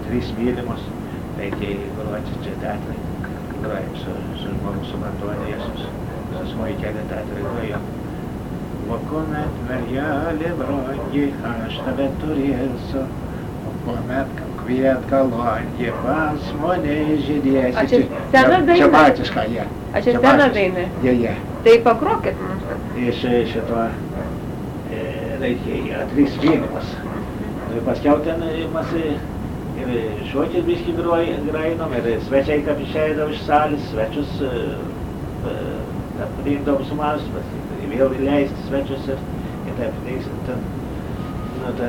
Trys mylimus, reikia groti čia teatrai, grojam su žmogum, su Antonija, su smuikele teatrai grojam. O kuomet mergelė brangi, aš tave turėsiu, o kuomet kvietgalongi pas mane žydėsi. A čia sena daina? Čia baltiška, jie. A čia sena daina? Jie. Tai pakrokit mums. Iš šito reikia trys mylimus. Paskiau ten mes ir šokį biškį grainom, ir svečiai kaip išeidavo iš salės, svečius priimdavom su mažus, vėl įleisti svečius ir taip neįsint. Nu, tai...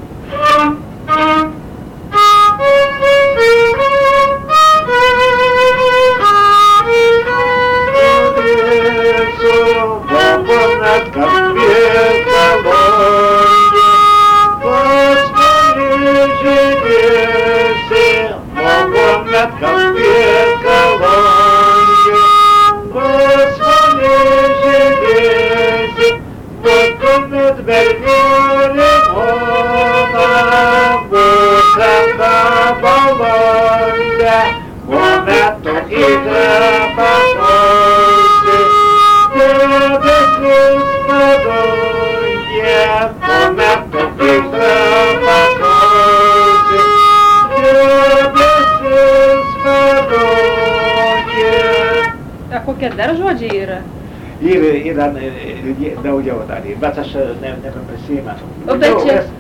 Kokie dar žodžiai yra? Yra daugiau dar, bet aš nebeprisimenu. O bet čia